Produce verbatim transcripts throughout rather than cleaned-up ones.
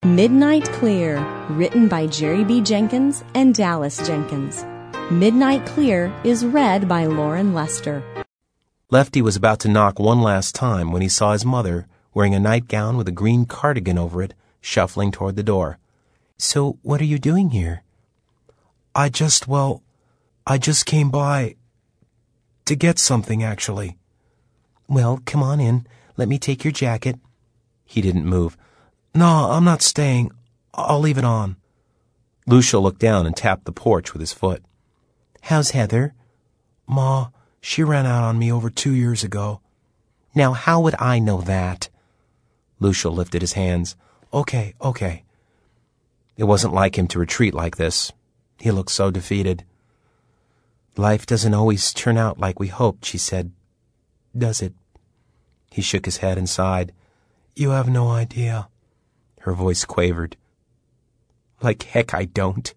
Midnight Clear, written by Jerry B. Jenkins and Dallas Jenkins. Midnight Clear is read by Lauren Lester. Lefty was about to knock one last time when he saw his mother, wearing a nightgown with a green cardigan over it, shuffling toward the door. "So, what are you doing here?" "I just, well, I just came by to get something, actually." "Well, come on in. Let me take your jacket." He didn't move. "No, I'm not staying. I'll leave it on." Lucia looked down and tapped the porch with his foot. "How's Heather?" "Ma, she ran out on me over two years ago." "Now, how would I know that?" Lucia lifted his hands. "Okay, okay." It wasn't like him to retreat like this. He looked so defeated. "Life doesn't always turn out like we hoped," she said. "Does it?" He shook his head and sighed. "You have no idea." Her voice quavered. "Like heck I don't."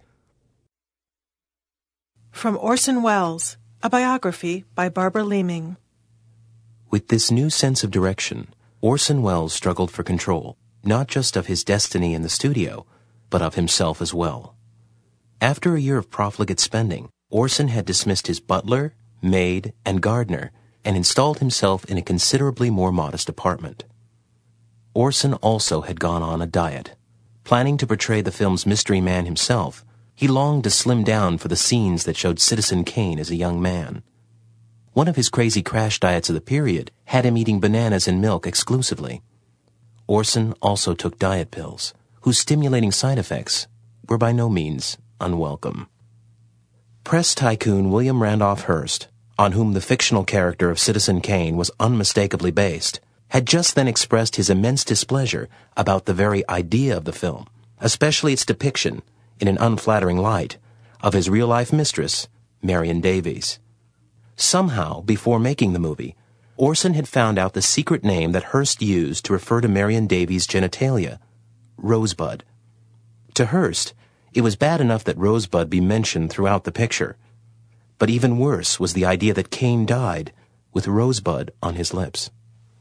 From Orson Welles, a biography by Barbara Leeming. With this new sense of direction, Orson Welles struggled for control, not just of his destiny in the studio, but of himself as well. After a year of profligate spending, Orson had dismissed his butler, maid, and gardener, and installed himself in a considerably more modest apartment. Orson also had gone on a diet. Planning to portray the film's mystery man himself, he longed to slim down for the scenes that showed Citizen Kane as a young man. One of his crazy crash diets of the period had him eating bananas and milk exclusively. Orson also took diet pills, whose stimulating side effects were by no means unwelcome. Press tycoon William Randolph Hearst, on whom the fictional character of Citizen Kane was unmistakably based, had just then expressed his immense displeasure about the very idea of the film, especially its depiction, in an unflattering light, of his real-life mistress, Marion Davies. Somehow, before making the movie, Orson had found out the secret name that Hearst used to refer to Marion Davies' genitalia, Rosebud. To Hearst, it was bad enough that Rosebud be mentioned throughout the picture, but even worse was the idea that Kane died with Rosebud on his lips.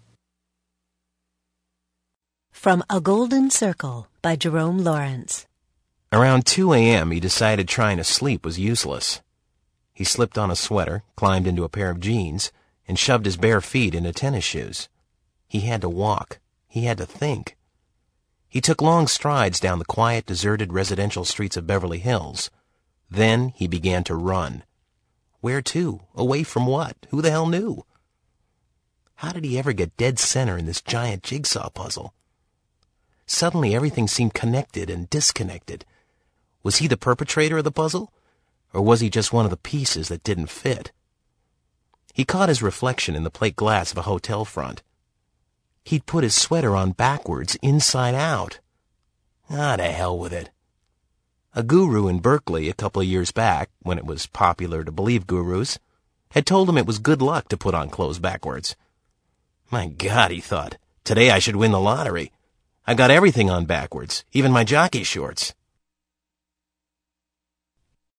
From A Golden Circle by Jerome Lawrence. Around two a.m. he decided trying to sleep was useless. He slipped on a sweater, climbed into a pair of jeans, and shoved his bare feet into tennis shoes. He had to walk. He had to think. He took long strides down the quiet, deserted residential streets of Beverly Hills. Then he began to run. Where to? Away from what? Who the hell knew? How did he ever get dead center in this giant jigsaw puzzle? Suddenly everything seemed connected and disconnected. Was he the perpetrator of the puzzle? Or was he just one of the pieces that didn't fit? He caught his reflection in the plate glass of a hotel front. He'd put his sweater on backwards, inside out. Ah, to hell with it. A guru in Berkeley a couple of years back, when it was popular to believe gurus, had told him it was good luck to put on clothes backwards. My God, he thought, today I should win the lottery. I got everything on backwards, even my jockey shorts.